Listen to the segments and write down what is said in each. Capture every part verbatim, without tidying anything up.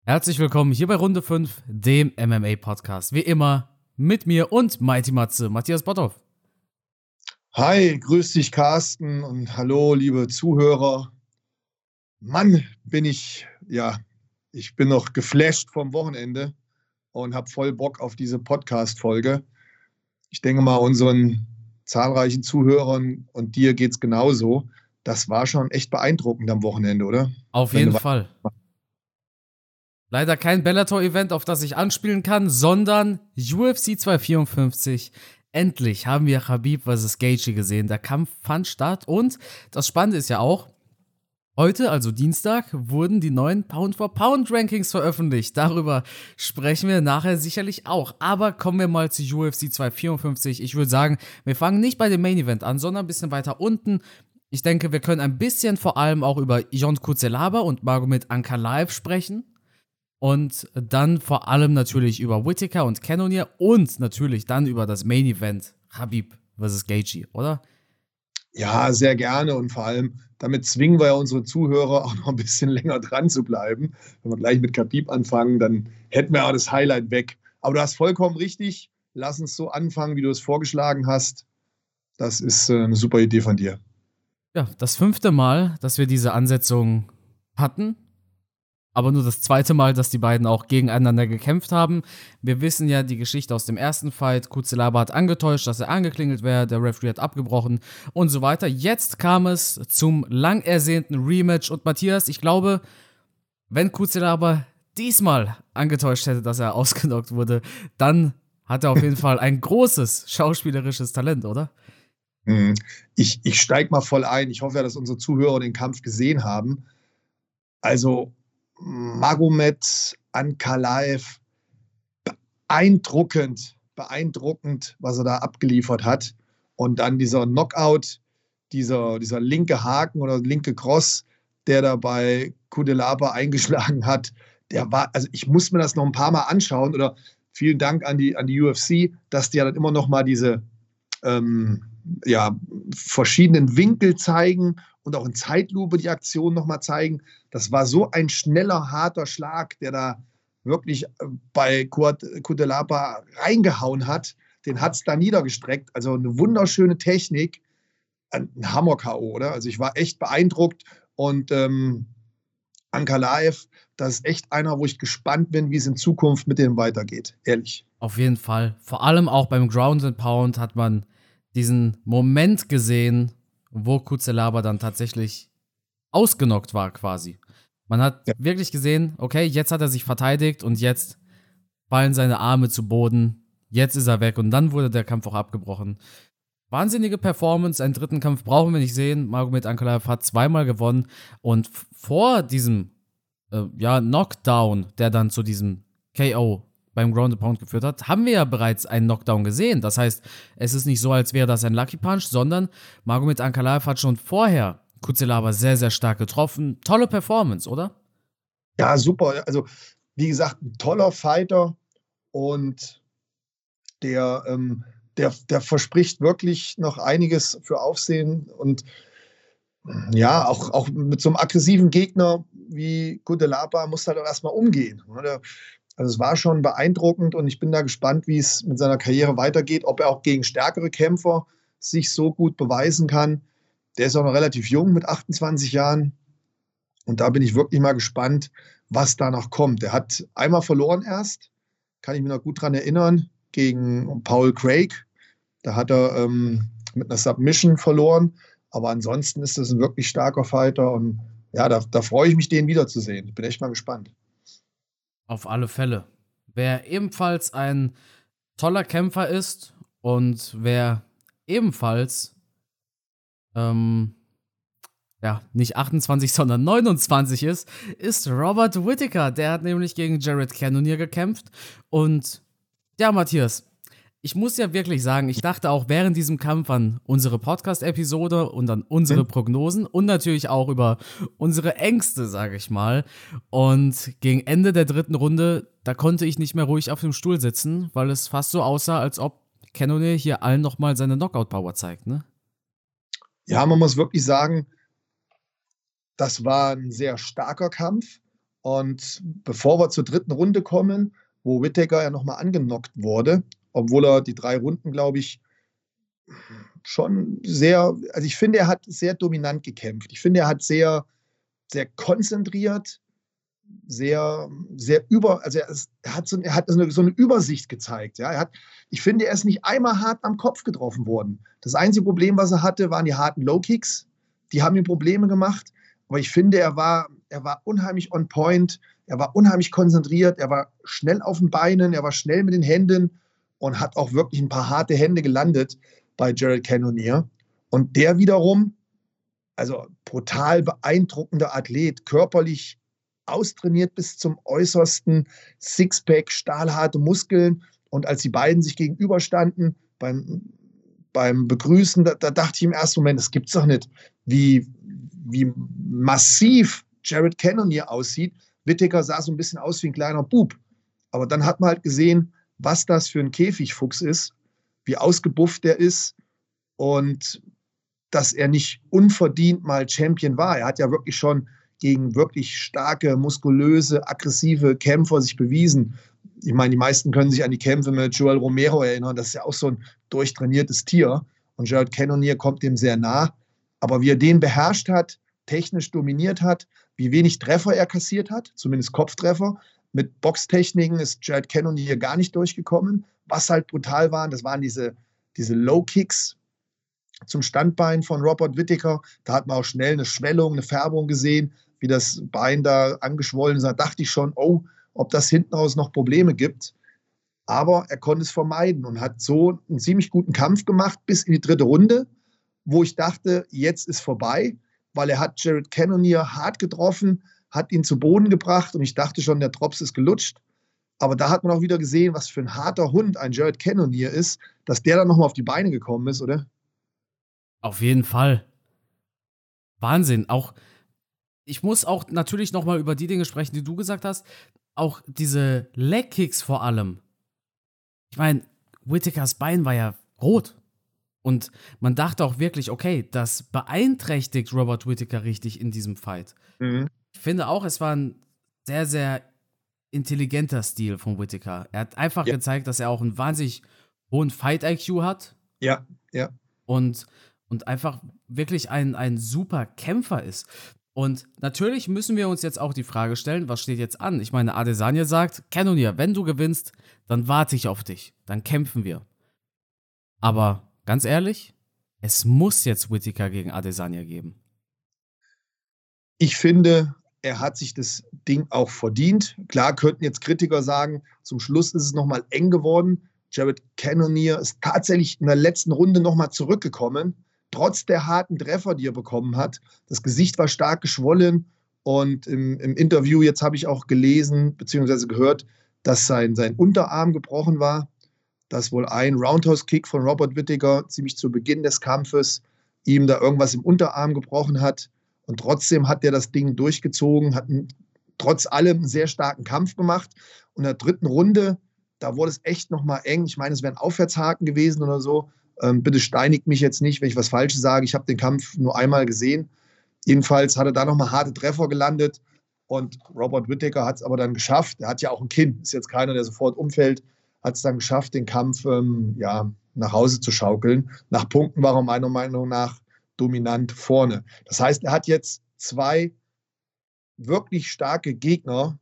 Herzlich willkommen hier bei Runde fünf, dem M M A-Podcast. Wie immer mit mir und Mighty Matze, Matthias Botthoff. Hi, grüß dich Carsten und hallo liebe Zuhörer. Mann, bin ich, ja, ich bin noch geflasht vom Wochenende und habe voll Bock auf diese Podcast-Folge. Ich denke mal, unseren zahlreichen Zuhörern und dir geht es genauso. Das war schon echt beeindruckend am Wochenende, oder? Auf Wenn jeden du- Fall. Leider kein Bellator-Event, auf das ich anspielen kann, sondern U F C zweihundertvierundfünfzig. Endlich haben wir Khabib versus. Gaethje gesehen. Der Kampf fand statt und das Spannende ist ja auch, heute, also Dienstag, wurden die neuen Pound-for-Pound-Rankings veröffentlicht. Darüber sprechen wir nachher sicherlich auch. Aber kommen wir mal zu U F C zweihundertvierundfünfzig. Ich würde sagen, wir fangen nicht bei dem Main-Event an, sondern ein bisschen weiter unten. Ich denke, wir können ein bisschen vor allem auch über Jon Cutelaba und Magomed Ankalaev sprechen. Und dann vor allem natürlich über Whittaker und Cannonier und natürlich dann über das Main Event Khabib versus. Gaethje, oder? Ja, sehr gerne und vor allem, damit zwingen wir ja unsere Zuhörer auch noch ein bisschen länger dran zu bleiben. Wenn wir gleich mit Khabib anfangen, dann hätten wir auch das Highlight weg. Aber du hast vollkommen richtig. Lass uns so anfangen, wie du es vorgeschlagen hast. Das ist äh, eine super Idee von dir. Ja, das fünfte Mal, dass wir diese Ansetzung hatten. Aber nur das zweite Mal, dass die beiden auch gegeneinander gekämpft haben. Wir wissen ja die Geschichte aus dem ersten Fight. Cutelaba hat angetäuscht, dass er angeklingelt wäre. Der Referee hat abgebrochen und so weiter. Jetzt kam es zum lang ersehnten Rematch. Und Matthias, ich glaube, wenn Cutelaba diesmal angetäuscht hätte, dass er ausgenockt wurde, dann hat er auf jeden Fall ein großes schauspielerisches Talent, oder? Hm. Ich, ich steige mal voll ein. Ich hoffe ja, dass unsere Zuhörer den Kampf gesehen haben. Also Magomed Ankalaev, beeindruckend, beeindruckend, was er da abgeliefert hat. Und dann dieser Knockout, dieser, dieser linke Haken oder linke Cross, der da bei Cutelaba eingeschlagen hat, der war, also ich muss mir das noch ein paar Mal anschauen oder vielen Dank an die, an die U F C, dass die ja dann immer noch mal diese ähm, ja, verschiedenen Winkel zeigen und auch in Zeitlupe die Aktion noch mal zeigen. Das war so ein schneller, harter Schlag, der da wirklich bei Cutelaba reingehauen hat. Den hat es da niedergestreckt. Also eine wunderschöne Technik. Ein Hammer-K O, oder? Also ich war echt beeindruckt. Und ähm, Ankalaev, das ist echt einer, wo ich gespannt bin, wie es in Zukunft mit dem weitergeht. Ehrlich. Auf jeden Fall. Vor allem auch beim Ground and Pound hat man diesen Moment gesehen, wo Cutelaba dann tatsächlich ausgenockt war quasi. Man hat ja. wirklich gesehen, okay, jetzt hat er sich verteidigt und jetzt fallen seine Arme zu Boden, jetzt ist er weg und dann wurde der Kampf auch abgebrochen. Wahnsinnige Performance, einen dritten Kampf brauchen wir nicht sehen. Magomed Ankalaev hat zweimal gewonnen und vor diesem äh, ja, Knockdown, der dann zu diesem K O beim Ground and Pound geführt hat, haben wir ja bereits einen Knockdown gesehen. Das heißt, es ist nicht so, als wäre das ein Lucky Punch, sondern Magomed Ankalaev hat schon vorher Cutelaba sehr, sehr stark getroffen. Tolle Performance, oder? Ja, super. Also, wie gesagt, ein toller Fighter und der, ähm, der, der verspricht wirklich noch einiges für Aufsehen und ja, auch, auch mit so einem aggressiven Gegner wie Cutelaba muss halt auch erstmal umgehen. Oder? Also es war schon beeindruckend und ich bin da gespannt, wie es mit seiner Karriere weitergeht, ob er auch gegen stärkere Kämpfer sich so gut beweisen kann. Der ist auch noch relativ jung mit achtundzwanzig Jahren und da bin ich wirklich mal gespannt, was da noch kommt. Er hat einmal verloren erst, kann ich mich noch gut dran erinnern, gegen Paul Craig. Da hat er ähm, mit einer Submission verloren, aber ansonsten ist das ein wirklich starker Fighter und ja, da, da freue ich mich, den wiederzusehen. Ich bin echt mal gespannt. Auf alle Fälle. Wer ebenfalls ein toller Kämpfer ist und wer ebenfalls ähm, ja, nicht achtundzwanzig, sondern neunundzwanzig ist, ist Robert Whittaker. Der hat nämlich gegen Jared Cannonier gekämpft. Und ja, Matthias, ich muss ja wirklich sagen, ich dachte auch während diesem Kampf an unsere Podcast-Episode und an unsere Prognosen und natürlich auch über unsere Ängste, sage ich mal. Und gegen Ende der dritten Runde, da konnte ich nicht mehr ruhig auf dem Stuhl sitzen, weil es fast so aussah, als ob Cannonier hier allen nochmal seine Knockout-Power zeigt, ne? Ja, man muss wirklich sagen, das war ein sehr starker Kampf Und bevor wir zur dritten Runde kommen, wo Whittaker ja nochmal angenockt wurde, obwohl er die drei Runden, glaube ich, schon sehr, also ich finde, er hat sehr dominant gekämpft. Ich finde, er hat sehr, sehr konzentriert, sehr, sehr über, also er, ist, er hat, so, er hat so, eine, so eine Übersicht gezeigt. Ja? Er hat, ich finde, er ist nicht einmal hart am Kopf getroffen worden. Das einzige Problem, was er hatte, waren die harten Low-Kicks. Die haben ihm Probleme gemacht. Aber ich finde, er war, er war unheimlich on point. Er war unheimlich konzentriert. Er war schnell auf den Beinen. Er war schnell mit den Händen und hat auch wirklich ein paar harte Hände gelandet bei Jared Cannonier. Und der wiederum, also brutal beeindruckender Athlet, körperlich austrainiert bis zum Äußersten, Sixpack, stahlharte Muskeln. Und als die beiden sich gegenüberstanden beim, beim Begrüßen, da, da dachte ich im ersten Moment, das gibt's doch nicht, wie, wie massiv Jared Cannonier aussieht. Whittaker sah so ein bisschen aus wie ein kleiner Bub. Aber dann hat man halt gesehen, was das für ein Käfigfuchs ist, wie ausgebufft er ist und dass er nicht unverdient mal Champion war. Er hat ja wirklich schon gegen wirklich starke, muskulöse, aggressive Kämpfer sich bewiesen. Ich meine, die meisten können sich an die Kämpfe mit Joel Romero erinnern. Das ist ja auch so ein durchtrainiertes Tier. Und Jared Cannonier kommt dem sehr nah. Aber wie er den beherrscht hat, technisch dominiert hat, wie wenig Treffer er kassiert hat, zumindest Kopftreffer, mit Boxtechniken ist Jared Cannonier gar nicht durchgekommen. Was halt brutal waren, das waren diese, diese Low-Kicks zum Standbein von Robert Whittaker. Da hat man auch schnell eine Schwellung, eine Färbung gesehen, wie das Bein da angeschwollen ist. Da dachte ich schon, oh, ob das hinten raus noch Probleme gibt. Aber er konnte es vermeiden und hat so einen ziemlich guten Kampf gemacht bis in die dritte Runde, wo ich dachte, jetzt ist vorbei, weil er hat Jared Cannonier hart getroffen, hat ihn zu Boden gebracht und ich dachte schon, der Drops ist gelutscht. Aber da hat man auch wieder gesehen, was für ein harter Hund ein Jared Cannonier ist, dass der dann nochmal auf die Beine gekommen ist, oder? Auf jeden Fall. Wahnsinn. Auch, ich muss auch natürlich nochmal über die Dinge sprechen, die du gesagt hast. Auch diese Leg-Kicks vor allem. Ich meine, Whittakers Bein war ja rot. Und man dachte auch wirklich, okay, das beeinträchtigt Robert Whittaker richtig in diesem Fight. Mhm. Ich finde auch, es war ein sehr, sehr intelligenter Stil von Whittaker. Er hat einfach Ja. gezeigt, dass er auch einen wahnsinnig hohen Fight-I Q hat. Ja, ja. Und, und einfach wirklich ein, ein super Kämpfer ist. Und natürlich müssen wir uns jetzt auch die Frage stellen, was steht jetzt an? Ich meine, Adesanya sagt, Cannonier, wenn du gewinnst, dann warte ich auf dich. Dann kämpfen wir. Aber ganz ehrlich, es muss jetzt Whittaker gegen Adesanya geben. Ich finde, er hat sich das Ding auch verdient. Klar könnten jetzt Kritiker sagen, zum Schluss ist es nochmal eng geworden. Jared Cannonier ist tatsächlich in der letzten Runde nochmal zurückgekommen, trotz der harten Treffer, die er bekommen hat. Das Gesicht war stark geschwollen und im, im Interview, jetzt habe ich auch gelesen bzw. gehört, dass sein, sein Unterarm gebrochen war, dass wohl ein Roundhouse-Kick von Robert Whittaker ziemlich zu Beginn des Kampfes ihm da irgendwas im Unterarm gebrochen hat. Und trotzdem hat er das Ding durchgezogen, hat einen, trotz allem einen sehr starken Kampf gemacht. Und in der dritten Runde, da wurde es echt nochmal eng. Ich meine, es wäre ein Aufwärtshaken gewesen oder so. Ähm, bitte steinigt mich jetzt nicht, wenn ich was Falsches sage. Ich habe den Kampf nur einmal gesehen. Jedenfalls hat er da nochmal harte Treffer gelandet. Und Robert Whittaker hat es aber dann geschafft. Er hat ja auch ein Kinn. Ist jetzt keiner, der sofort umfällt. Hat es dann geschafft, den Kampf ähm, ja, nach Hause zu schaukeln. Nach Punkten war er meiner Meinung nach dominant vorne. Das heißt, er hat jetzt zwei wirklich starke Gegner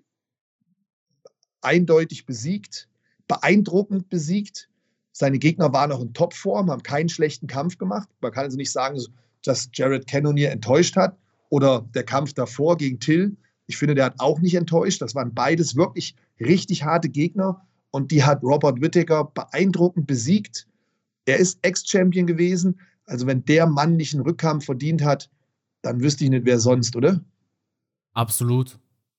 eindeutig besiegt, beeindruckend besiegt. Seine Gegner waren auch in Topform, haben keinen schlechten Kampf gemacht. Man kann also nicht sagen, dass Jared Cannonier enttäuscht hat oder der Kampf davor gegen Till. Ich finde, der hat auch nicht enttäuscht. Das waren beides wirklich richtig harte Gegner und die hat Robert Whittaker beeindruckend besiegt. Er ist Ex-Champion gewesen. Also wenn der Mann nicht einen Rückkampf verdient hat, dann wüsste ich nicht, wer sonst, oder? Absolut.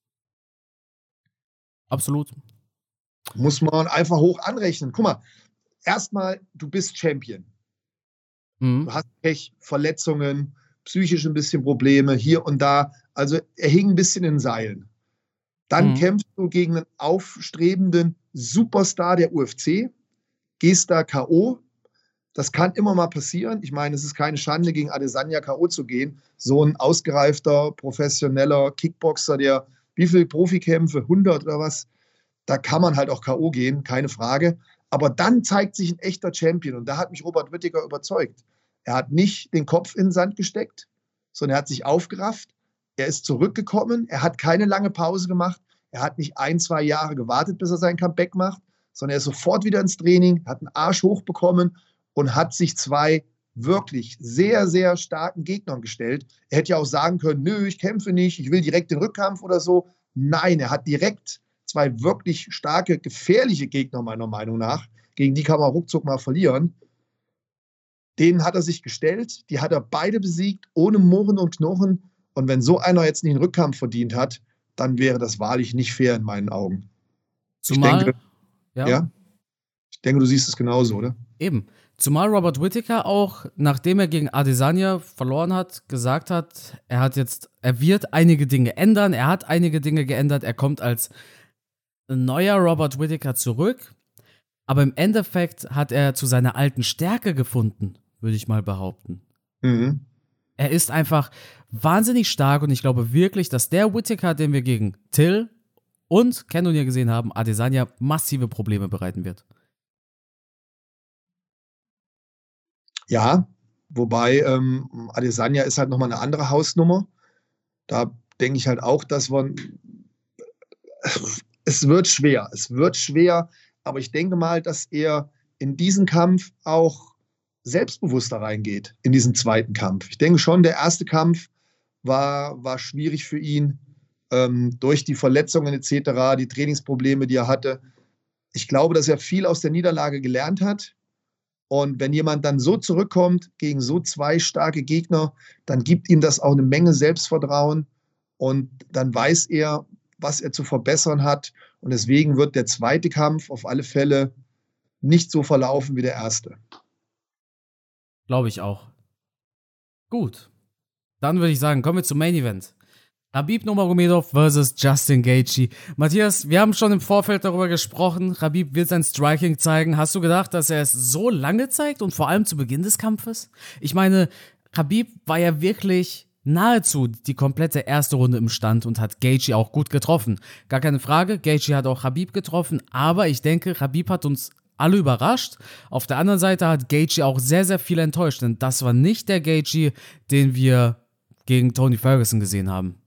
Absolut. Muss man einfach hoch anrechnen. Guck mal, erstmal, du bist Champion. Mhm. Du hast Pech, Verletzungen, psychisch ein bisschen Probleme, hier und da. Also er hing ein bisschen in Seilen. Dann Mhm. kämpfst du gegen einen aufstrebenden Superstar der U F C, gehst da K O. Das kann immer mal passieren. Ich meine, es ist keine Schande, gegen Adesanya K O zu gehen. So ein ausgereifter, professioneller Kickboxer, der wie viele Profikämpfe, hundert oder was, da kann man halt auch K O gehen, keine Frage. Aber dann zeigt sich ein echter Champion und da hat mich Robert Whittaker überzeugt. Er hat nicht den Kopf in den Sand gesteckt, sondern er hat sich aufgerafft, er ist zurückgekommen, er hat keine lange Pause gemacht, er hat nicht ein, zwei Jahre gewartet, bis er sein Comeback macht, sondern er ist sofort wieder ins Training, hat einen Arsch hochbekommen und hat sich zwei wirklich sehr, sehr starken Gegnern gestellt. Er hätte ja auch sagen können, nö, ich kämpfe nicht, ich will direkt den Rückkampf oder so. Nein, er hat direkt zwei wirklich starke, gefährliche Gegner, meiner Meinung nach. Gegen die kann man ruckzuck mal verlieren. Denen hat er sich gestellt, die hat er beide besiegt, ohne Murren und Knurren. Und wenn so einer jetzt nicht einen Rückkampf verdient hat, dann wäre das wahrlich nicht fair in meinen Augen. Zumal, ich denke, ja. ja, ich denke, du siehst es genauso, oder? Eben. Zumal Robert Whittaker auch, nachdem er gegen Adesanya verloren hat, gesagt hat, er hat jetzt, er wird einige Dinge ändern, er hat einige Dinge geändert, er kommt als neuer Robert Whittaker zurück, aber im Endeffekt hat er zu seiner alten Stärke gefunden, würde ich mal behaupten. Mhm. Er ist einfach wahnsinnig stark und ich glaube wirklich, dass der Whittaker, den wir gegen Till und Cannonier gesehen haben, Adesanya massive Probleme bereiten wird. Ja, wobei ähm, Adesanya ist halt nochmal eine andere Hausnummer. Da denke ich halt auch, dass man es wird schwer, es wird schwer, aber ich denke mal, dass er in diesen Kampf auch selbstbewusster reingeht, in diesen zweiten Kampf. Ich denke schon, der erste Kampf war, war schwierig für ihn, ähm, durch die Verletzungen et cetera, die Trainingsprobleme, die er hatte. Ich glaube, dass er viel aus der Niederlage gelernt hat. Und wenn jemand dann so zurückkommt gegen so zwei starke Gegner, dann gibt ihm das auch eine Menge Selbstvertrauen und dann weiß er, was er zu verbessern hat. Und deswegen wird der zweite Kampf auf alle Fälle nicht so verlaufen wie der erste. Glaube ich auch. Gut. Dann würde ich sagen, kommen wir zum Main Event. Khabib Nurmagomedov versus Justin Gaethje. Matthias, wir haben schon im Vorfeld darüber gesprochen. Khabib wird sein Striking zeigen. Hast du gedacht, dass er es so lange zeigt und vor allem zu Beginn des Kampfes? Ich meine, Khabib war ja wirklich nahezu die komplette erste Runde im Stand und hat Gaethje auch gut getroffen. Gar keine Frage, Gaethje hat auch Khabib getroffen, aber ich denke, Khabib hat uns alle überrascht. Auf der anderen Seite hat Gaethje auch sehr, sehr viel enttäuscht, denn das war nicht der Gaethje, den wir gegen Tony Ferguson gesehen haben.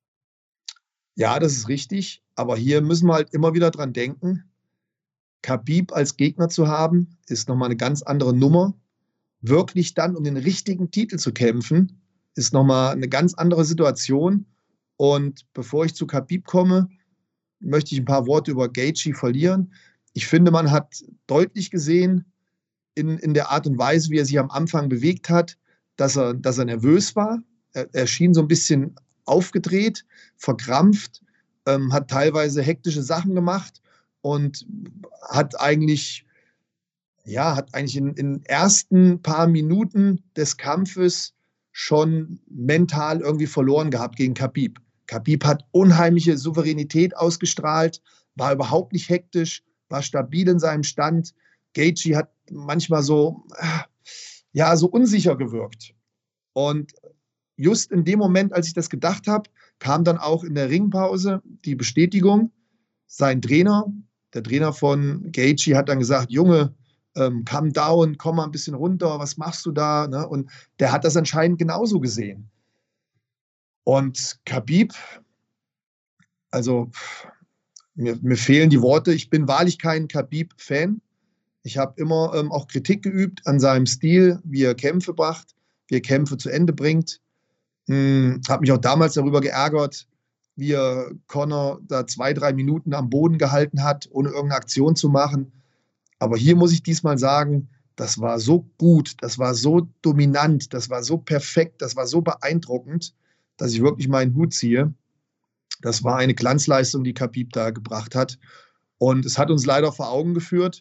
Ja, das ist richtig, aber hier müssen wir halt immer wieder dran denken, Khabib als Gegner zu haben, ist nochmal eine ganz andere Nummer. Wirklich dann um den richtigen Titel zu kämpfen, ist nochmal eine ganz andere Situation. Und bevor ich zu Khabib komme, möchte ich ein paar Worte über Gaethje verlieren. Ich finde, man hat deutlich gesehen in, in der Art und Weise, wie er sich am Anfang bewegt hat, dass er, dass er nervös war. Er, er schien so ein bisschen aufgedreht, verkrampft, ähm, hat teilweise hektische Sachen gemacht und hat eigentlich, ja, hat eigentlich in den ersten paar Minuten des Kampfes schon mental irgendwie verloren gehabt gegen Khabib. Khabib hat unheimliche Souveränität ausgestrahlt, war überhaupt nicht hektisch, war stabil in seinem Stand. Gaethje hat manchmal so, ja, so unsicher gewirkt. Und just in dem Moment, als ich das gedacht habe, kam dann auch in der Ringpause die Bestätigung. Sein Trainer, der Trainer von Gaethje, hat dann gesagt, Junge, ähm, calm down, komm mal ein bisschen runter, was machst du da? Ne? Und der hat das anscheinend genauso gesehen. Und Khabib, also mir, mir fehlen die Worte, ich bin wahrlich kein Khabib-Fan. Ich habe immer ähm, auch Kritik geübt an seinem Stil, wie er Kämpfe macht, wie er Kämpfe zu Ende bringt. Hm, habe mich auch damals darüber geärgert, wie er Conor da zwei, drei Minuten am Boden gehalten hat, ohne irgendeine Aktion zu machen. Aber hier muss ich diesmal sagen, das war so gut, das war so dominant, das war so perfekt, das war so beeindruckend, dass ich wirklich meinen Hut ziehe. Das war eine Glanzleistung, die Khabib da gebracht hat. Und es hat uns leider vor Augen geführt,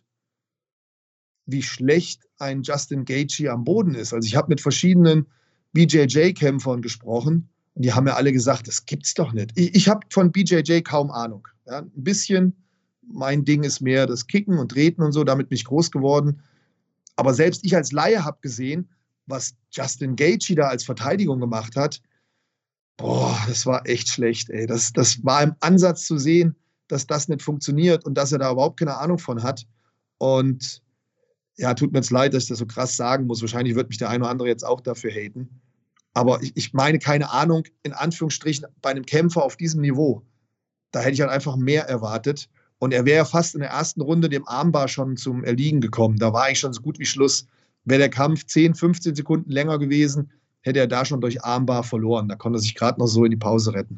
wie schlecht ein Justin Gaethje am Boden ist. Also ich habe mit verschiedenen B J J-Kämpfern gesprochen und die haben mir alle gesagt, das gibt's doch nicht. Ich, ich habe von B J J kaum Ahnung. Ja, ein bisschen, mein Ding ist mehr das Kicken und Treten und so, damit bin ich groß geworden. Aber selbst ich als Laie habe gesehen, was Justin Gaethje da als Verteidigung gemacht hat. Boah, das war echt schlecht, ey. Das, das war im Ansatz zu sehen, dass das nicht funktioniert und dass er da überhaupt keine Ahnung von hat. Und ja, tut mir jetzt leid, dass ich das so krass sagen muss. Wahrscheinlich wird mich der eine oder andere jetzt auch dafür haten. Aber ich, ich meine, keine Ahnung, in Anführungsstrichen, bei einem Kämpfer auf diesem Niveau. Da hätte ich halt einfach mehr erwartet. Und er wäre ja fast in der ersten Runde dem Armbar schon zum Erliegen gekommen. Da war eigentlich schon so gut wie Schluss. Wäre der Kampf zehn, fünfzehn Sekunden länger gewesen, hätte er da schon durch Armbar verloren. Da konnte er sich gerade noch so in die Pause retten.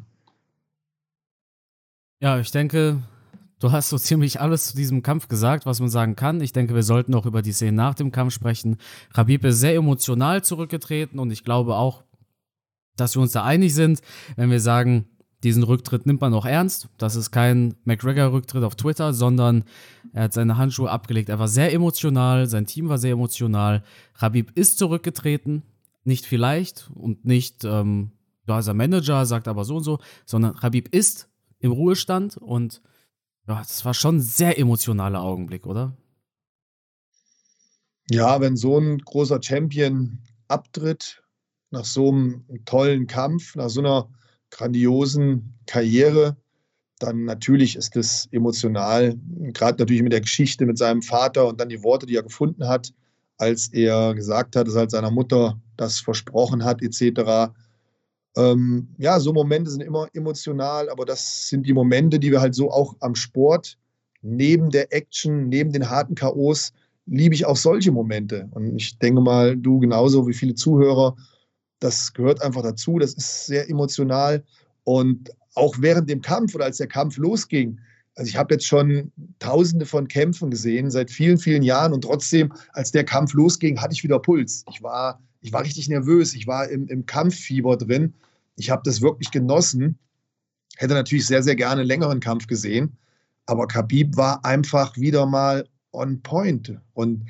Ja, ich denke, du hast so ziemlich alles zu diesem Kampf gesagt, was man sagen kann. Ich denke, wir sollten auch über die Szene nach dem Kampf sprechen. Khabib ist sehr emotional zurückgetreten und ich glaube auch, dass wir uns da einig sind, wenn wir sagen, diesen Rücktritt nimmt man auch ernst. Das ist kein McGregor-Rücktritt auf Twitter, sondern er hat seine Handschuhe abgelegt. Er war sehr emotional, sein Team war sehr emotional. Khabib ist zurückgetreten, nicht vielleicht und nicht, ähm, ja, sein Manager sagt aber so und so, sondern Khabib ist im Ruhestand und ja, das war schon ein sehr emotionaler Augenblick, oder? Ja, wenn so ein großer Champion abtritt, nach so einem tollen Kampf, nach so einer grandiosen Karriere, dann natürlich ist das emotional, gerade natürlich mit der Geschichte mit seinem Vater und dann die Worte, die er gefunden hat, als er gesagt hat, dass er halt seiner Mutter das versprochen hat, et cetera. Ähm, ja, so Momente sind immer emotional, aber das sind die Momente, die wir halt so auch am Sport, neben der Action, neben den harten K Os, liebe ich auch solche Momente. Und ich denke mal, du genauso wie viele Zuhörer, das gehört einfach dazu, das ist sehr emotional. Und auch während dem Kampf oder als der Kampf losging, also ich habe jetzt schon tausende von Kämpfen gesehen, seit vielen, vielen Jahren und trotzdem, als der Kampf losging, hatte ich wieder Puls. Ich war, ich war richtig nervös, ich war im, im Kampffieber drin. Ich habe das wirklich genossen. Hätte natürlich sehr, sehr gerne einen längeren Kampf gesehen, aber Khabib war einfach wieder mal on point. Und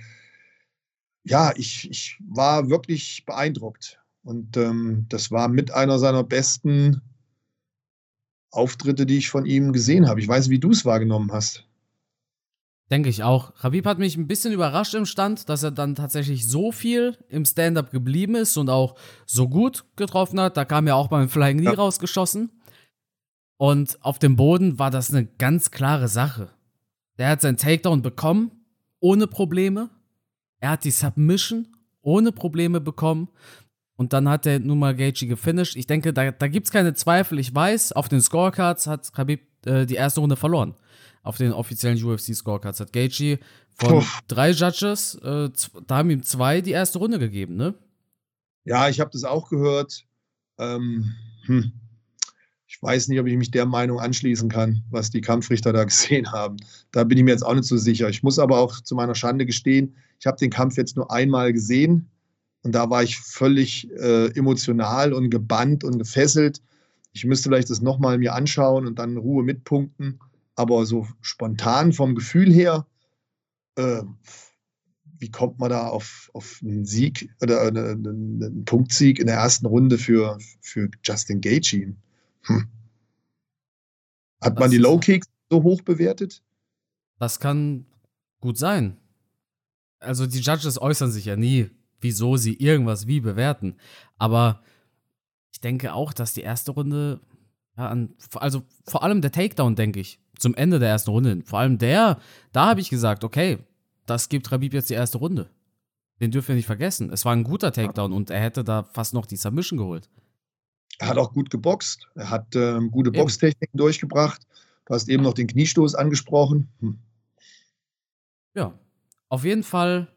ja, ich, ich war wirklich beeindruckt. Und ähm, das war mit einer seiner besten Auftritte, die ich von ihm gesehen habe. Ich weiß, wie du es wahrgenommen hast. Denke ich auch. Khabib hat mich ein bisschen überrascht im Stand, dass er dann tatsächlich so viel im Stand-Up geblieben ist und auch so gut getroffen hat. Da kam ja auch beim Flying Knee Ja. rausgeschossen. Und auf dem Boden war das eine ganz klare Sache. Der hat seinen Takedown bekommen, ohne Probleme. Er hat die Submission ohne Probleme bekommen. Und dann hat er nun mal Gaethje gefinisht. Ich denke, da, da gibt es keine Zweifel. Ich weiß, auf den Scorecards hat Khabib äh, die erste Runde verloren. Auf den offiziellen U F C-Scorecards hat Gaethje von Puh. drei Judges, äh, da haben ihm zwei die erste Runde gegeben, ne? Ja, ich habe das auch gehört. Ähm, hm. Ich weiß nicht, ob ich mich der Meinung anschließen kann, was die Kampfrichter da gesehen haben. Da bin ich mir jetzt auch nicht so sicher. Ich muss aber auch zu meiner Schande gestehen, ich habe den Kampf jetzt nur einmal gesehen und da war ich völlig äh, emotional und gebannt und gefesselt. Ich müsste vielleicht das nochmal mir anschauen und dann in Ruhe mitpunkten. Aber so spontan vom Gefühl her, äh, wie kommt man da auf, auf einen Sieg oder einen, einen, einen Punktsieg in der ersten Runde für, für Justin Gaethje? Hm. Hat man Das die ist, Low Kicks so hoch bewertet? das kann gut sein. Also die Judges äußern sich ja nie, wieso sie irgendwas wie bewerten. Aber ich denke auch, dass die erste Runde, ja, an, also vor allem der Takedown, denke ich, zum Ende der ersten Runde hin. Vor allem der, da habe ich gesagt, okay, das gibt Khabib jetzt die erste Runde. Den dürfen wir nicht vergessen. Es war ein guter Takedown und er hätte da fast noch die Submission geholt. Er hat auch gut geboxt. Er hat ähm, gute Eben. Boxtechniken durchgebracht. Du hast eben noch den Kniestoß angesprochen. Hm. Ja, auf jeden Fall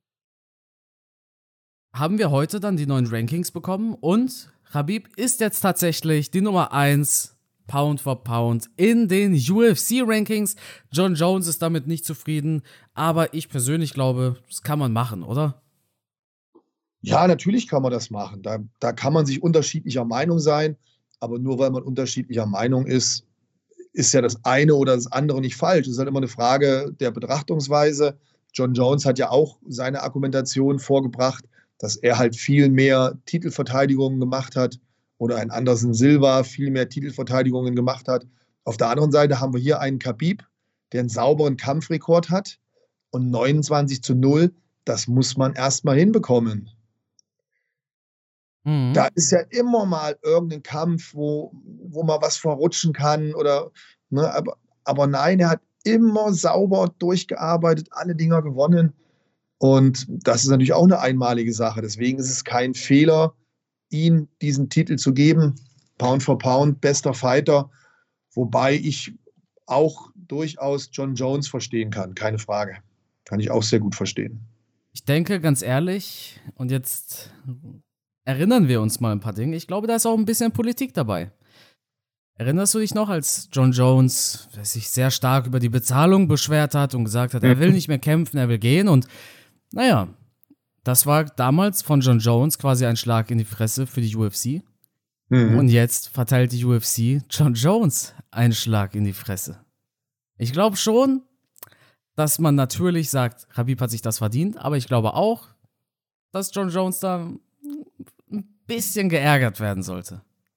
haben wir heute dann die neuen Rankings bekommen und Khabib ist jetzt tatsächlich die Nummer eins Pound for Pound in den U F C-Rankings. John Jones ist damit nicht zufrieden, aber ich persönlich glaube, das kann man machen, oder? Ja, natürlich kann man das machen. Da, da kann man sich unterschiedlicher Meinung sein. Aber nur weil man unterschiedlicher Meinung ist, ist ja das eine oder das andere nicht falsch. Es ist halt immer eine Frage der Betrachtungsweise. John Jones hat ja auch seine Argumentation vorgebracht, dass er halt viel mehr Titelverteidigungen gemacht hat oder ein Anderson Silva viel mehr Titelverteidigungen gemacht hat. Auf der anderen Seite haben wir hier einen Khabib, der einen sauberen Kampfrekord hat und neunundzwanzig zu null, das muss man erstmal hinbekommen. Mhm. Da ist ja immer mal irgendein Kampf, wo, wo man was verrutschen kann oder, ne, aber, aber nein, er hat immer sauber durchgearbeitet, alle Dinger gewonnen. Und das ist natürlich auch eine einmalige Sache. Deswegen ist es kein Fehler, ihm diesen Titel zu geben. Pound for Pound, bester Fighter. Wobei ich auch durchaus John Jones verstehen kann, keine Frage. Kann ich auch sehr gut verstehen. Ich denke, ganz ehrlich, und jetzt erinnern wir uns mal ein paar Dinge. Ich glaube, da ist auch ein bisschen Politik dabei. Erinnerst du dich noch, als John Jones sich sehr stark über die Bezahlung beschwert hat und gesagt hat, er will nicht mehr kämpfen, er will gehen? Und naja, das war damals von John Jones quasi ein Schlag in die Fresse für die U F C. Mhm. Und jetzt verteilt die U F C John Jones einen Schlag in die Fresse. Ich glaube schon, dass man natürlich sagt, Khabib hat sich das verdient, aber ich glaube auch, dass John Jones da ein bisschen geärgert werden sollte.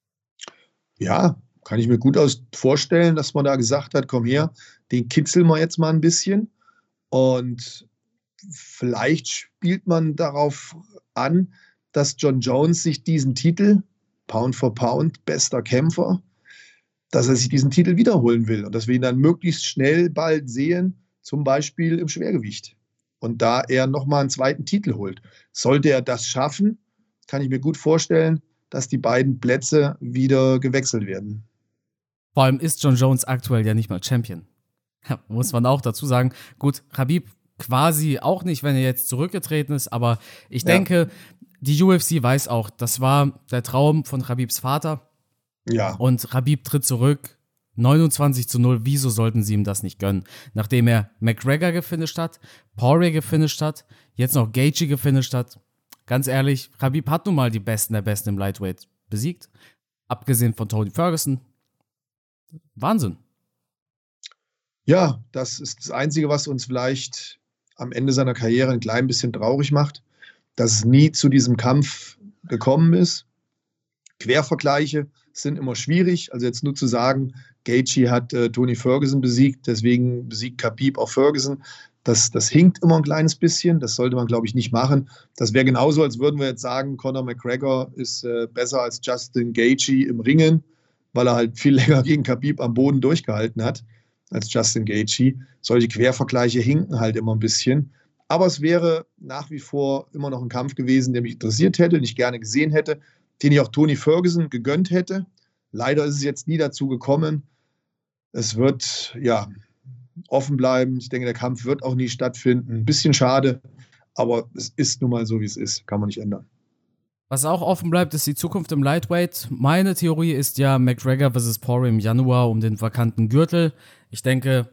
Ja, kann ich mir gut aus vorstellen, dass man da gesagt hat, komm her, den kitzeln wir jetzt mal ein bisschen. Und vielleicht spielt man darauf an, dass John Jones sich diesen Titel, Pound for Pound, bester Kämpfer, dass er sich diesen Titel wiederholen will und dass wir ihn dann möglichst schnell bald sehen, zum Beispiel im Schwergewicht. Und da er nochmal einen zweiten Titel holt. Sollte er das schaffen, kann ich mir gut vorstellen, dass die beiden Plätze wieder gewechselt werden. Vor allem ist John Jones aktuell ja nicht mal Champion. Ja, muss man auch dazu sagen. Gut, Khabib quasi auch nicht, wenn er jetzt zurückgetreten ist, aber ich Ja. denke, die U F C weiß auch, das war der Traum von Khabibs Vater Ja, und Khabib tritt zurück. neunundzwanzig zu null, wieso sollten sie ihm das nicht gönnen? Nachdem er McGregor gefinisht hat, Poirier gefinisht hat, jetzt noch Gaethje gefinisht hat. Ganz ehrlich, Khabib hat nun mal die Besten der Besten im Lightweight besiegt. Abgesehen von Tony Ferguson. Wahnsinn. ja, das ist das Einzige, was uns vielleicht am Ende seiner Karriere ein klein bisschen traurig macht, dass es nie zu diesem Kampf gekommen ist. Quervergleiche sind immer schwierig. Also jetzt nur zu sagen, Gaethje hat äh, Tony Ferguson besiegt, deswegen besiegt Khabib auch Ferguson. Das, das hinkt immer ein kleines bisschen. Das sollte man, glaube ich, nicht machen. Das wäre genauso, als würden wir jetzt sagen, Conor McGregor ist äh, besser als Justin Gaethje im Ringen, weil er halt viel länger gegen Khabib am Boden durchgehalten hat als Justin Gaethje. Solche Quervergleiche hinken halt immer ein bisschen. Aber es wäre nach wie vor immer noch ein Kampf gewesen, der mich interessiert hätte, den ich gerne gesehen hätte, den ich auch Tony Ferguson gegönnt hätte. Leider ist es jetzt nie dazu gekommen. Es wird ja offen bleiben. Ich denke, der Kampf wird auch nie stattfinden. Ein bisschen schade, aber es ist nun mal so, wie es ist. Kann man nicht ändern. Was auch offen bleibt, ist die Zukunft im Lightweight. Meine Theorie ist ja McGregor versus Poirier im Januar um den vakanten Gürtel. Ich denke,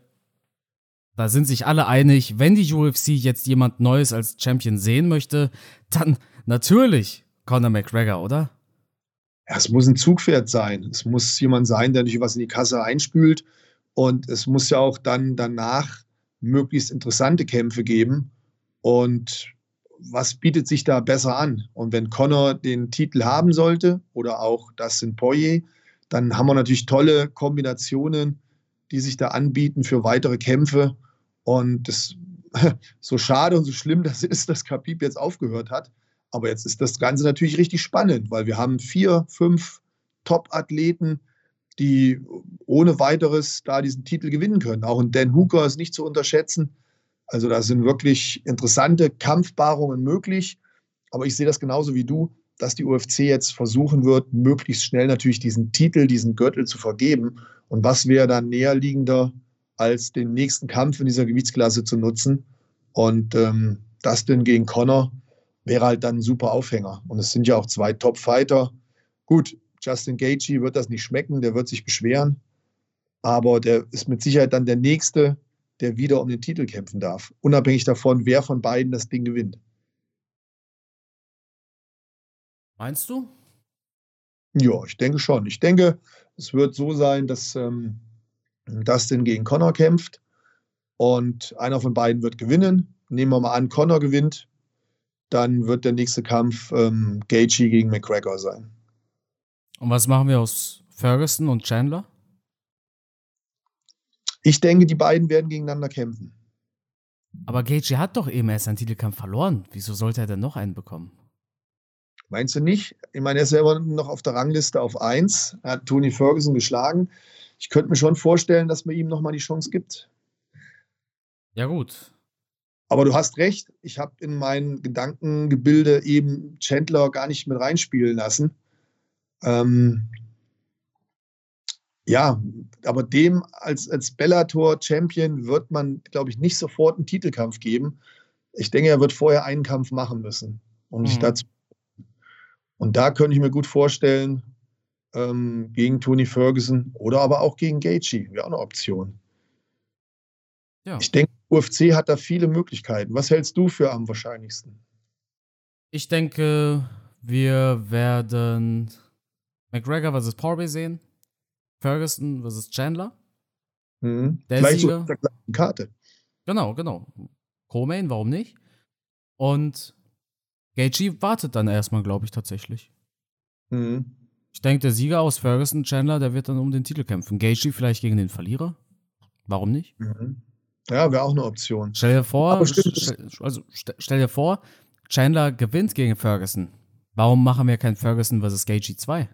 da sind sich alle einig, wenn die U F C jetzt jemand Neues als Champion sehen möchte, dann natürlich Conor McGregor, oder? Ja, es muss ein Zugpferd sein. Es muss jemand sein, der nicht was in die Kasse einspült. Und es muss ja auch dann danach möglichst interessante Kämpfe geben. Und was bietet sich da besser an? Und wenn Conor den Titel haben sollte oder auch Dustin Poirier, dann haben wir natürlich tolle Kombinationen, die sich da anbieten für weitere Kämpfe. Und das, so schade und so schlimm das ist, dass Khabib jetzt aufgehört hat. Aber jetzt ist das Ganze natürlich richtig spannend, weil wir haben vier, fünf Top-Athleten, die ohne weiteres da diesen Titel gewinnen können. Auch ein Dan Hooker ist nicht zu unterschätzen. Also da sind wirklich interessante Kampfpaarungen möglich. Aber ich sehe das genauso wie du, dass die U F C jetzt versuchen wird, möglichst schnell natürlich diesen Titel, diesen Gürtel zu vergeben. Und was wäre dann näherliegender, als den nächsten Kampf in dieser Gewichtsklasse zu nutzen? Und ähm, Dustin gegen Conor wäre halt dann ein super Aufhänger. Und es sind ja auch zwei Top-Fighter. Gut, Justin Gaethje wird das nicht schmecken, der wird sich beschweren. Aber der ist mit Sicherheit dann der Nächste, der wieder um den Titel kämpfen darf. Unabhängig davon, wer von beiden das Ding gewinnt. Meinst du? Ja, ich denke schon. Ich denke, es wird so sein, dass ähm, Dustin gegen Conor kämpft und einer von beiden wird gewinnen. Nehmen wir mal an, Conor gewinnt. Dann wird der nächste Kampf ähm, Gaethje gegen McGregor sein. Und was machen wir aus Ferguson und Chandler? Ich denke, die beiden werden gegeneinander kämpfen. Aber Gaethje hat doch eben erst seinen Titelkampf verloren. Wieso sollte er denn noch einen bekommen? Meinst du nicht? Ich meine, er ist selber noch auf der Rangliste auf eins. Er hat Tony Ferguson geschlagen. Ich könnte mir schon vorstellen, dass man ihm nochmal die Chance gibt. Ja, gut. Aber du hast recht, ich habe in mein Gedankengebilde eben Chandler gar nicht mit reinspielen lassen. Ähm, ja, aber dem als, als Bellator-Champion wird man, glaube ich, nicht sofort einen Titelkampf geben. Ich denke, er wird vorher einen Kampf machen müssen. Und, ich Mhm. dazu, und da könnte ich mir gut vorstellen, ähm, gegen Tony Ferguson oder aber auch gegen Gaethje, wäre auch eine Option. Ja. Ich denke, U F C hat da viele Möglichkeiten. Was hältst du für am wahrscheinlichsten? Ich denke, wir werden McGregor versus Poirier sehen. Ferguson versus Chandler. Mhm. Der Vielleicht so Sieger. auf der gleichen Karte. Genau, genau. Co-Main, warum nicht? Und Gaethje wartet dann erstmal, glaube ich, tatsächlich. Mhm. Ich denke, der Sieger aus Ferguson, Chandler, der wird dann um den Titel kämpfen. Gaethje vielleicht gegen den Verlierer. Warum nicht? Mhm. Ja, wäre auch eine Option. Stell dir vor, Aber stimmt, stell, also st- stell dir vor, Chandler gewinnt gegen Ferguson. Warum machen wir kein Ferguson versus Gaethje zwei?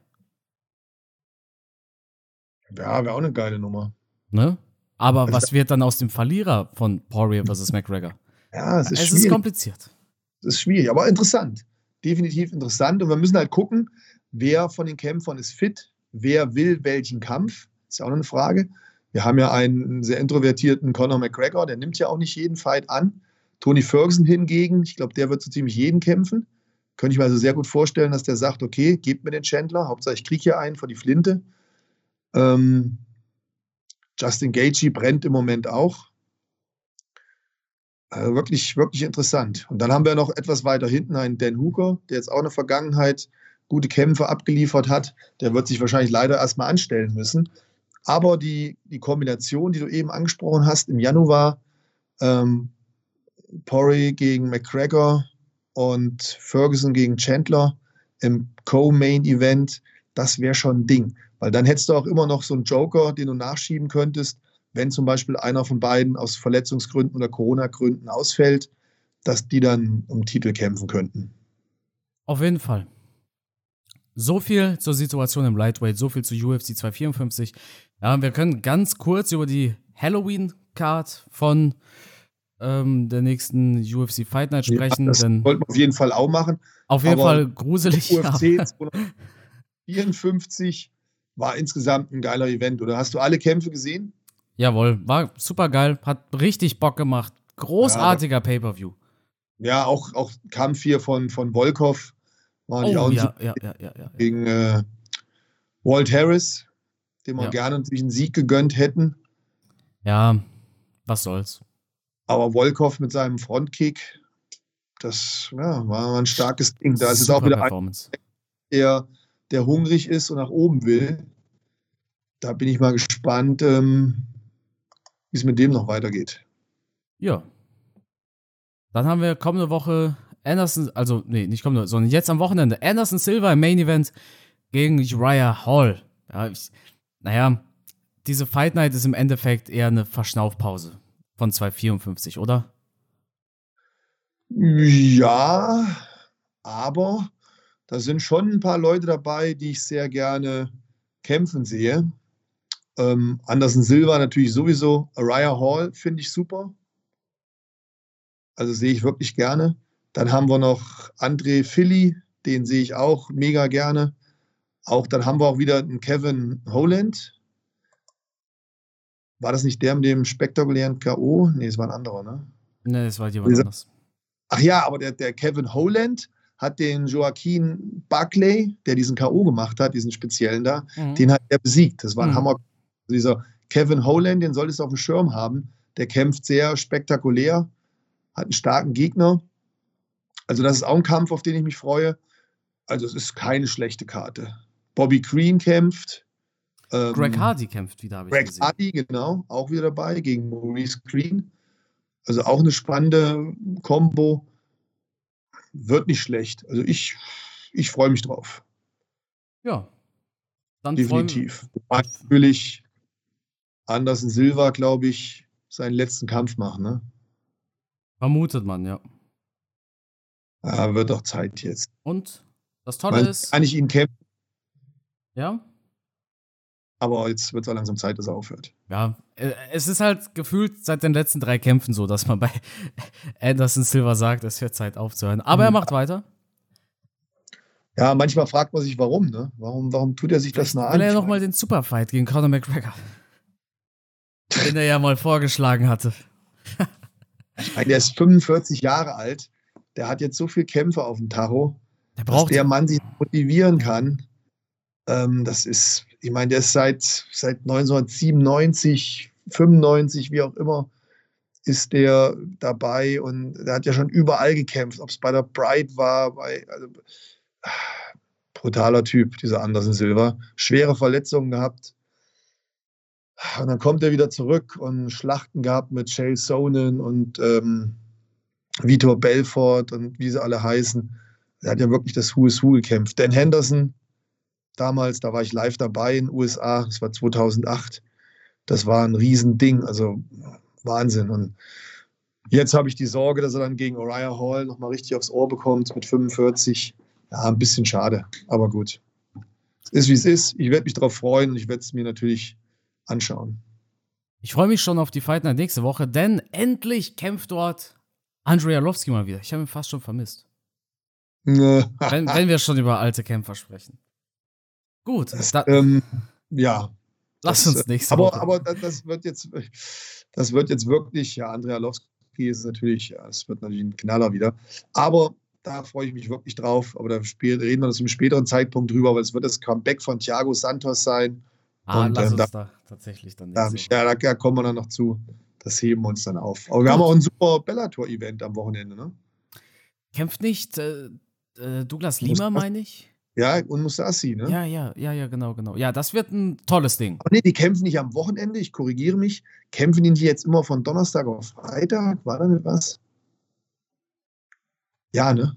Ja, wäre auch eine geile Nummer. Ne? Aber Also, was wird dann aus dem Verlierer von Poirier versus McGregor? ja, es ist Es schwierig. ist kompliziert. Es ist schwierig, aber interessant. Definitiv interessant. Und wir müssen halt gucken, wer von den Kämpfern ist fit, wer will welchen Kampf. Ist ja auch noch eine Frage. Wir haben ja einen sehr introvertierten Conor McGregor, der nimmt ja auch nicht jeden Fight an. Tony Ferguson hingegen, ich glaube, der wird so ziemlich jeden kämpfen. Könnte ich mir also sehr gut vorstellen, dass der sagt, okay, gebt mir den Chandler, Hauptsache ich kriege hier einen vor die Flinte. Ähm, Justin Gaethje brennt im Moment auch. Also wirklich, wirklich interessant. Und dann haben wir noch etwas weiter hinten einen Dan Hooker, der jetzt auch in der Vergangenheit gute Kämpfe abgeliefert hat. Der wird sich wahrscheinlich leider erstmal anstellen müssen. Aber die, die Kombination, die du eben angesprochen hast, im Januar, ähm, Poirier gegen McGregor und Ferguson gegen Chandler im Co-Main-Event, das wäre schon ein Ding. Weil dann hättest du auch immer noch so einen Joker, den du nachschieben könntest, wenn zum Beispiel einer von beiden aus Verletzungsgründen oder Corona-Gründen ausfällt, dass die dann um Titel kämpfen könnten. Auf jeden Fall. So viel zur Situation im Lightweight, so viel zu U F C zweihundertvierundfünfzig. Ja, wir können ganz kurz über die Halloween-Card von ähm, der nächsten U F C Fight Night sprechen. Ja, das denn wollten wir auf jeden Fall auch machen. auf jeden Aber Fall gruselig. U F C Ja. zweihundertvierundfünfzig war insgesamt ein geiler Event. Oder hast du alle Kämpfe gesehen? Jawohl, war super geil, hat richtig Bock gemacht. Großartiger ja, Pay-Per-View. Ja, auch, auch Kampf hier von, von Volkov. War oh, auch ja, ja, ja, ja, ja. Gegen äh, Walt Harris, dem wir ja. gerne sich einen Sieg gegönnt hätten. Ja, was soll's. Aber Volkov mit seinem Frontkick, das ja, war ein starkes Ding. Da ist es auch wieder ein, der, der hungrig ist und nach oben will. Da bin ich mal gespannt, ähm, wie es mit dem noch weitergeht. Ja. Dann haben wir kommende Woche Anderson, also nee, nicht kommende, sondern jetzt am Wochenende Anderson Silva im Main Event gegen Uriah Hall. Ja, ich, naja, diese Fight Night ist im Endeffekt eher eine Verschnaufpause von zweihundertvierundfünfzig, oder? Ja, aber da sind schon ein paar Leute dabei, die ich sehr gerne kämpfen sehe. Ähm, Anderson Silva natürlich sowieso. Uriah Hall finde ich super. Also sehe ich wirklich gerne. Dann haben wir noch André Fili, den sehe ich auch mega gerne. Auch dann haben wir auch wieder einen Kevin Holland. War das nicht der mit dem spektakulären K O? Nee, es war ein anderer, ne? Ne, es war jemand anders. Ach ja, aber der, der Kevin Holland hat den Joaquin Buckley, der diesen K O gemacht hat, diesen speziellen da, mhm. den hat er besiegt. Das war ein mhm. Hammer. Dieser Kevin Holland, den solltest du auf dem Schirm haben. Der kämpft sehr spektakulär, hat einen starken Gegner. Also das ist auch ein Kampf, auf den ich mich freue. Also es ist keine schlechte Karte. Bobby Green kämpft. Ähm, Greg Hardy kämpft wieder, habe ich Greg gesehen. Hardy, genau, auch wieder dabei gegen Maurice Green. Also auch eine spannende Kombo. Wird nicht schlecht. Also ich, ich freue mich drauf. Ja. Dann definitiv. Natürlich Anderson Silva, glaube ich, seinen letzten Kampf machen, ne? Vermutet man, ja. Ja, wird doch Zeit jetzt. Und Das Tolle Man ist, kann ich ihn kämpfen, ja, aber jetzt wird es auch langsam Zeit, dass er aufhört. ja, äh, es ist halt gefühlt seit den letzten drei Kämpfen so, dass man bei Anderson Silva sagt, es wird Zeit aufzuhören. Aber er macht weiter. Ja, manchmal fragt man sich, warum, ne? Warum, warum tut er sich das Vielleicht nah will an? er ja Ich noch mal meine, den Superfight gegen Conor McGregor, den er ja mal vorgeschlagen hatte. ich meine, der ist fünfundvierzig Jahre alt. Der hat jetzt so viele Kämpfe auf dem Tacho, Der dass braucht der Mann sich motivieren kann. Ähm, das ist, ich meine, der ist seit, seit neunzehnhundertsiebenundneunzig, fünfundneunzig, wie auch immer, ist der dabei und der hat ja schon überall gekämpft, ob es bei der Pride war, bei, also, brutaler Typ, dieser Anderson Silva. Schwere Verletzungen gehabt. Und dann kommt er wieder zurück und Schlachten gehabt mit Chael Sonnen und ähm, Vitor Belfort und wie sie alle heißen. Er hat ja wirklich das Who is Who gekämpft. Dan Henderson, damals, da war ich live dabei in den U S A, das war zweitausendacht. Das war ein Riesending, also Wahnsinn. Und jetzt habe ich die Sorge, dass er dann gegen Uriah Hall nochmal richtig aufs Ohr bekommt mit fünfundvierzig. Ja, ein bisschen schade, aber gut. Es ist, wie es ist. Ich werde mich darauf freuen und ich werde es mir natürlich anschauen. Ich freue mich schon auf die Fight Night nächste Woche, denn endlich kämpft dort Andrei Arlovski mal wieder. Ich habe ihn fast schon vermisst. wenn, wenn wir schon über alte Kämpfer sprechen. Gut, das, da, ähm, ja. lass das, uns nächste aber, Woche. Aber das wird jetzt, das wird jetzt wirklich, ja, Andrei Arlovski ist natürlich, ja, es wird natürlich ein Knaller wieder. Aber da freue ich mich wirklich drauf. Aber da spiel, reden wir das zu einem späteren Zeitpunkt drüber, weil es wird das Comeback von Thiago Santos sein. Ah, und lass ähm, uns da, da tatsächlich dann da, nächste ja, Woche. da, da kommen wir dann noch zu. Das heben wir uns dann auf. Aber wir Gut. haben auch ein super Bellator-Event am Wochenende, ne? Kämpft nicht äh, äh, Douglas Lima, meine ich? Ja, und Mousasi, ne? Ja, ja, ja, ja, genau, genau. Ja, das wird ein tolles Ding. Aber nee, die kämpfen nicht am Wochenende, ich korrigiere mich. Kämpfen die jetzt immer von Donnerstag auf Freitag? War da nicht was? Ja, ne?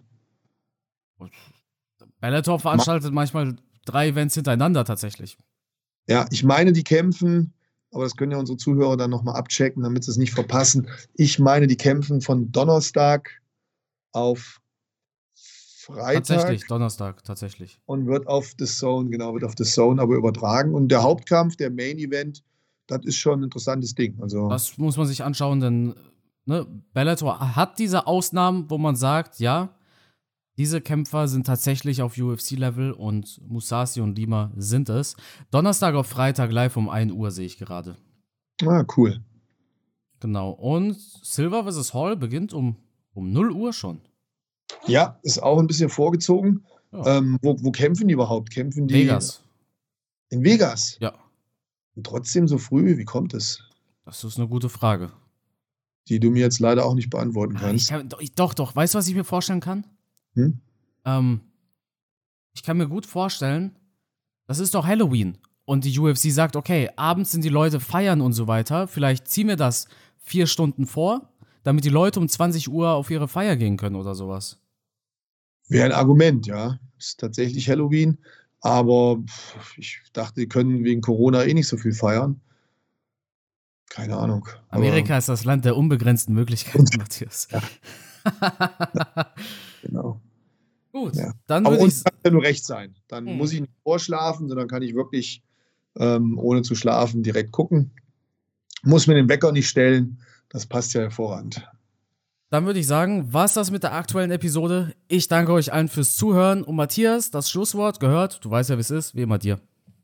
Bellator veranstaltet manchmal drei Events hintereinander tatsächlich. Ja, ich meine, die kämpfen, aber das können ja unsere Zuhörer dann nochmal abchecken, damit sie es nicht verpassen. Ich meine, die kämpfen von Donnerstag auf Freitag. Tatsächlich, Donnerstag, tatsächlich. Und wird auf The Zone, genau, wird auf The Zone aber übertragen. Und der Hauptkampf, der Main Event, das ist schon ein interessantes Ding. Also, Das muss man sich anschauen, denn ne, Bellator hat diese Ausnahmen, wo man sagt, ja, diese Kämpfer sind tatsächlich auf U F C-Level und Mousasi und Lima sind es. Donnerstag auf Freitag live um ein Uhr sehe ich gerade. ah, cool. Genau. Und Silva versus Hall beginnt um, um null Uhr schon. Ja, ist auch ein bisschen vorgezogen. Ja. Ähm, wo, wo kämpfen die überhaupt? Kämpfen die Vegas. in Vegas? Ja. Und trotzdem so früh? Wie kommt es? Das ist eine gute Frage. Die du mir jetzt leider auch nicht beantworten Ich kannst. kann, doch, ich- doch, doch. Weißt du, was ich mir vorstellen kann? Hm? Ähm, ich kann mir gut vorstellen, das ist doch Halloween. Und die U F C sagt, okay, abends sind die Leute feiern und so weiter. Vielleicht ziehen wir das vier Stunden vor, damit die Leute um zwanzig Uhr auf ihre Feier gehen können oder sowas. Wäre ein Argument, ja. Ist tatsächlich Halloween. Aber pff, ich dachte, die können wegen Corona eh nicht so viel feiern. Keine Ahnung. Amerika Aber, ist das Land der unbegrenzten Möglichkeiten, Matthias. Ja. Genau. Gut, Ja. dann Aber würde uns ich. kann ja nur recht sein. Dann Hm. muss ich nicht vorschlafen, sondern kann ich wirklich ähm, ohne zu schlafen direkt gucken. Muss mir den Wecker nicht stellen. Das passt ja hervorragend. Dann würde ich sagen, war's das mit der aktuellen Episode. Ich danke euch allen fürs Zuhören. Und Matthias, das Schlusswort gehört. Du weißt ja, wie es ist. Wie immer dir.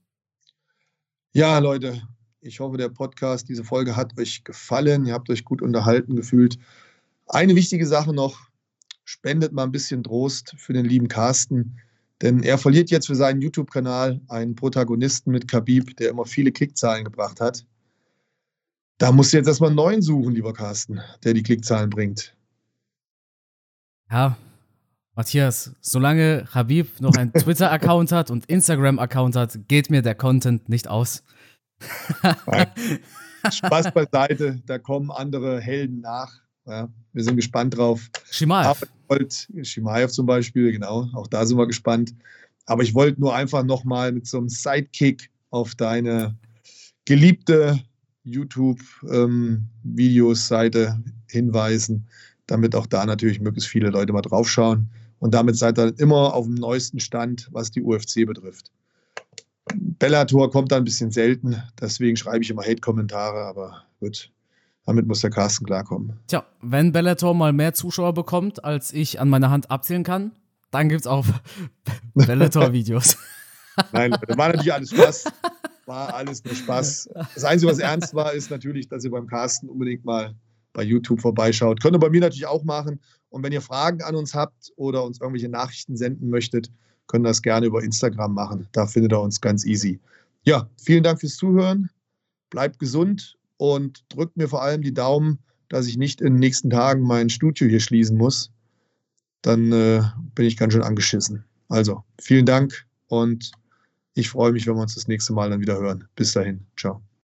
Ja, Leute, ich hoffe, der Podcast, diese Folge hat euch gefallen. Ihr habt euch gut unterhalten gefühlt. Eine wichtige Sache noch: Spendet mal ein bisschen Trost für den lieben Carsten, denn er verliert jetzt für seinen YouTube-Kanal einen Protagonisten mit Khabib, der immer viele Klickzahlen gebracht hat. Da musst du jetzt erstmal einen neuen suchen, lieber Carsten, der die Klickzahlen bringt. Ja, Matthias, solange Khabib noch einen Twitter-Account hat und Instagram-Account hat, geht mir der Content nicht aus. Spaß beiseite, da kommen andere Helden nach. Ja, wir sind gespannt drauf. Shimaev. Shimaev zum Beispiel, genau, auch da sind wir gespannt. Aber ich wollte nur einfach nochmal mit so einem Sidekick auf deine geliebte YouTube-Videos-Seite hinweisen, damit auch da natürlich möglichst viele Leute mal draufschauen Und damit seid ihr immer auf dem neuesten Stand, was die U F C betrifft. Bellator kommt da ein bisschen selten, deswegen schreibe ich immer Hate-Kommentare, aber gut, damit muss der Carsten klarkommen. Tja, wenn Bellator mal mehr Zuschauer bekommt, als ich an meiner Hand abzählen kann, dann gibt's auch Bellator-Videos. Nein, das war natürlich alles Spaß. War alles nur Spaß. Das Einzige, was ernst war, ist natürlich, dass ihr beim Carsten unbedingt mal bei YouTube vorbeischaut. Könnt ihr bei mir natürlich auch machen. Und wenn ihr Fragen an uns habt oder uns irgendwelche Nachrichten senden möchtet, könnt ihr das gerne über Instagram machen. Da findet ihr uns ganz easy. Ja, vielen Dank fürs Zuhören. Bleibt gesund und drückt mir vor allem die Daumen, dass ich nicht in den nächsten Tagen mein Studio hier schließen muss. Dann äh, bin ich ganz schön angeschissen. Also, vielen Dank und ich freue mich, wenn wir uns das nächste Mal dann wieder hören. Bis dahin. Ciao.